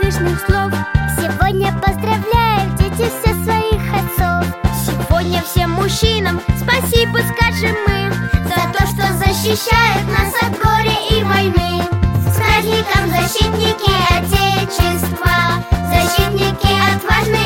лишних слов. Сегодня поздравляем, дети, все своих отцов. Сегодня всем мужчинам спасибо скажем мы За то, что защищают нас от горя и войны. С праздником, защитники Отечества, защитники отважные.